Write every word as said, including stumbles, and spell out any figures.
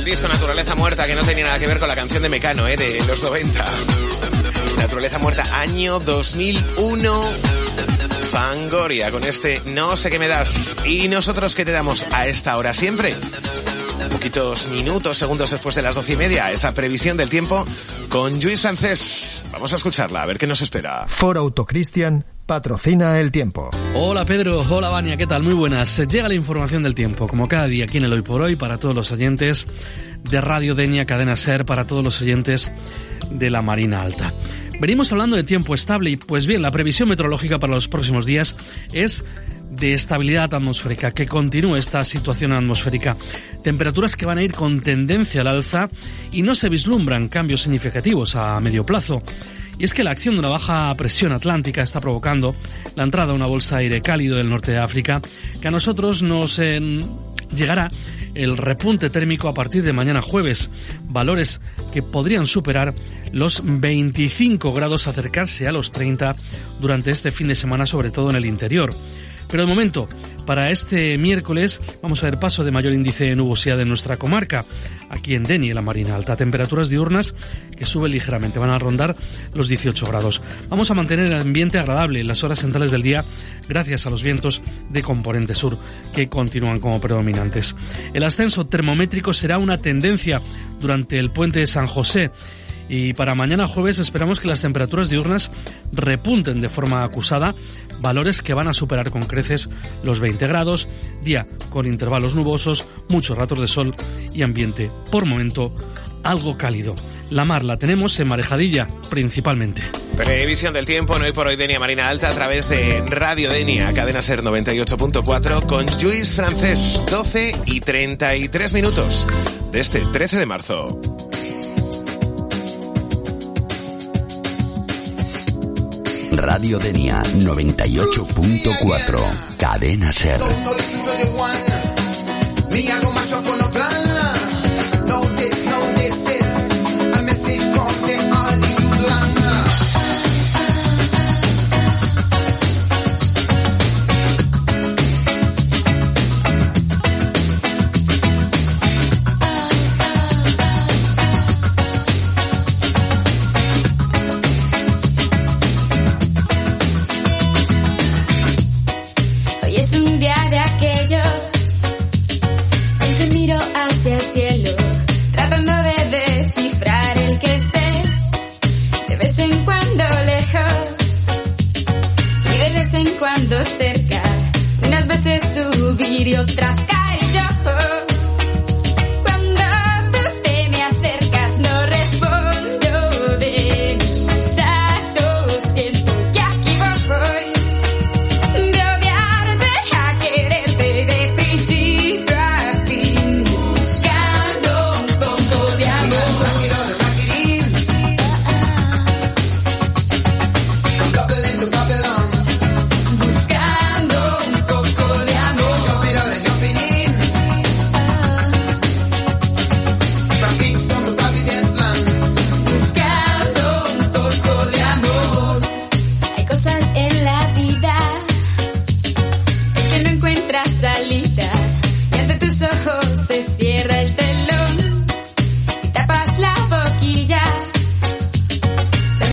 disco Naturaleza Muerta, que no tenía nada que ver con la canción de Mecano, ¿eh? De los noventa. Naturaleza Muerta, año dos mil uno. Fangoria, con este No sé qué me das. Y nosotros, ¿qué te damos a esta hora siempre? Poquitos minutos, segundos después de las doce y media, esa previsión del tiempo con Lluís Francés. Vamos a escucharla, a ver qué nos espera. Ford Auto Christian patrocina el tiempo. Hola Pedro, hola Vania, ¿qué tal? Muy buenas. Llega la información del tiempo, como cada día aquí en el Hoy por Hoy, para todos los oyentes de Radio Denia, Cadena Ser, para todos los oyentes de la Marina Alta. Venimos hablando de tiempo estable y, pues bien, la previsión meteorológica para los próximos días es de estabilidad atmosférica, que continúe esta situación atmosférica. Temperaturas que van a ir con tendencia al alza y no se vislumbran cambios significativos a medio plazo. Y es que la acción de una baja presión atlántica está provocando la entrada de una bolsa de aire cálido del norte de África, que a nosotros nos eh, llegará el repunte térmico a partir de mañana jueves, valores que podrían superar los veinticinco grados, acercarse a los treinta durante este fin de semana, sobre todo en el interior. Pero de momento, para este miércoles, vamos a ver paso de mayor índice de nubosidad en nuestra comarca, aquí en Denia, la Marina Alta. Temperaturas diurnas que suben ligeramente, van a rondar los dieciocho grados. Vamos a mantener el ambiente agradable en las horas centrales del día, gracias a los vientos de componente sur, que continúan como predominantes. El ascenso termométrico será una tendencia durante el puente de San José. Y para mañana jueves esperamos que las temperaturas diurnas repunten de forma acusada, valores que van a superar con creces los veinte grados, día con intervalos nubosos, muchos ratos de sol y ambiente, por momento, algo cálido. La mar la tenemos en Marejadilla, principalmente. Previsión del tiempo en Hoy por Hoy Denia Marina Alta a través de Radio Denia, Cadena Ser noventa y ocho punto cuatro, con Lluís Francés, doce y treinta y tres minutos de este trece de marzo. Radio Denia noventa y ocho punto cuatro, Cadena Ser. Cerca, unas veces subir y otras caer.